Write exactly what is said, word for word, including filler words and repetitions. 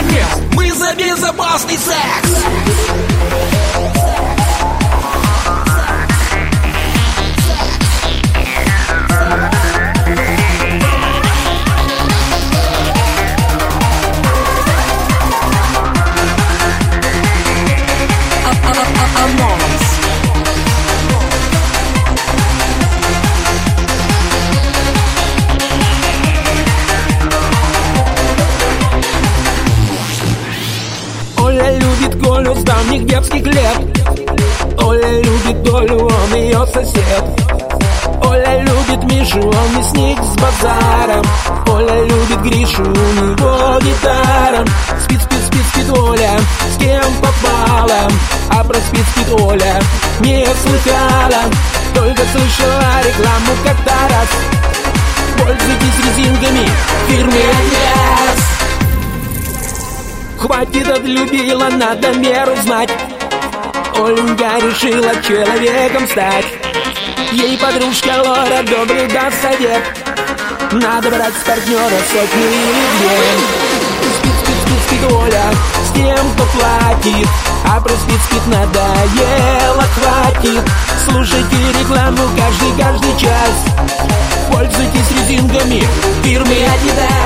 нет, мы за безопасный секс. Оля любит Колю с давних детских лет. Оля любит Толю, он ее сосед. Оля любит Мишу, он мясник с базаром. Оля любит Гришу, у него гитара. Спит, спит, спит, спит Оля, с кем попала. А про спит, спит Оля не слыхала. Только слышала рекламу как-то раз. Пользуйтесь резинками фирмы Adidas. Хватит отлюбила, надо меру знать. Оленька решила человеком стать. Ей подружка Лора добрый даст совет. Надо брать с партнера сотню или две. Спит, спит, спит, спит Оля, с тем, кто платит. А про спит, спит надоело, хватит. Слушайте рекламу каждый, каждый час. Пользуйтесь резинками фирмы Adidas.